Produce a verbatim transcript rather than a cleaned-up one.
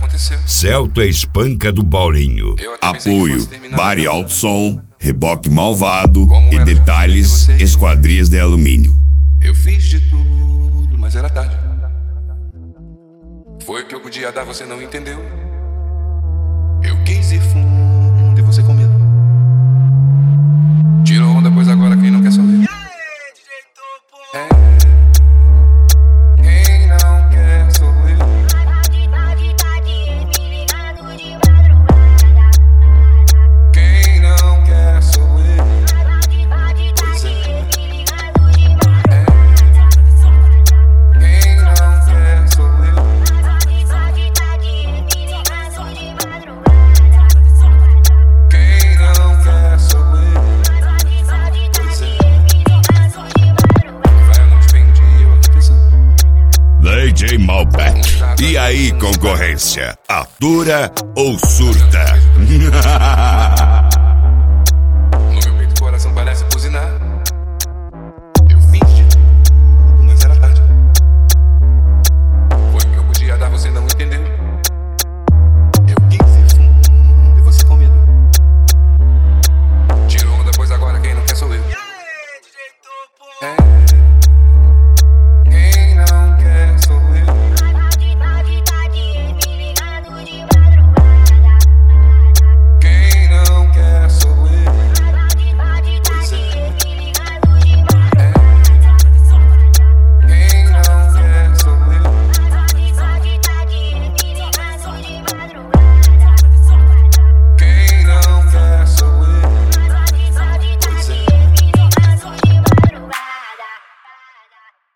aconteceu? Celta espanca do Paulinho. Apoio, bar e alto som, reboque malvado Como e era detalhes, você? esquadrias de alumínio. Eu fiz de tudo, mas era tarde. Foi o que eu podia dar, você não entendeu. Eu quis ir fundo e você com medo. Tirou onda, pois agora quem não quer sou eu. É. Quem não quer sou eu. Quem não quer sou eu. Pois é. É. Quem não quer sou eu. Quem não quer sou eu. Pois é. Vai a noite bem dia, eu aqui pensando. D J Malbec. E aí, concorrência? Atura ou surta?